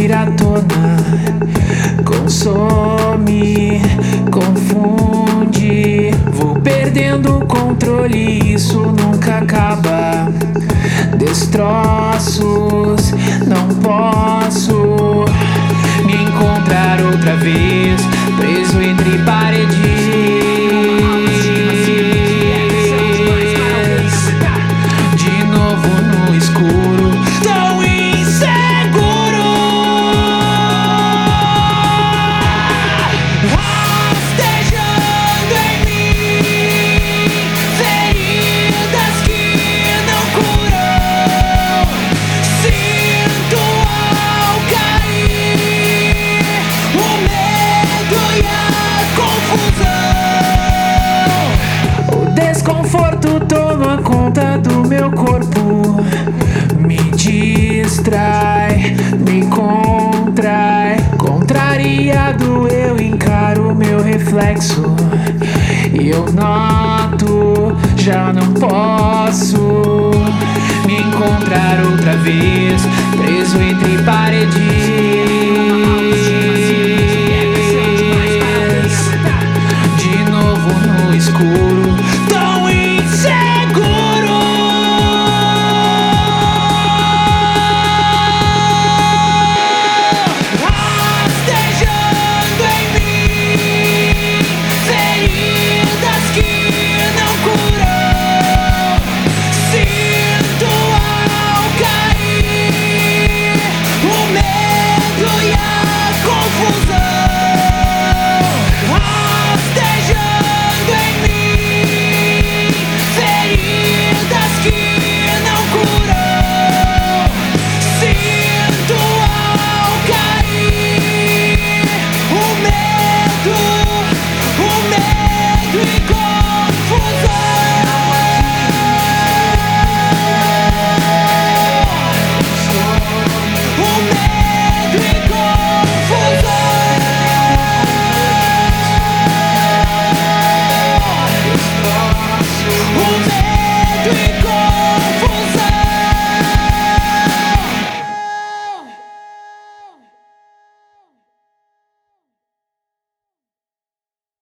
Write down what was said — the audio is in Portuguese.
vir à tona, consome, confunde. Vou perdendo o controle, isso nunca acaba. Destroços, não posso me encontrar outra vez, preso entre paredes. De novo no escuro, tão inseguro. Rastejando em mim feridas que não curam. Sinto ao cair o medo e a confusão. O desconforto toma conta do meu corpo, me distrai, me contrai. Contrariado eu encaro meu reflexo e eu noto, já não posso me encontrar outra vez, preso entre paredes.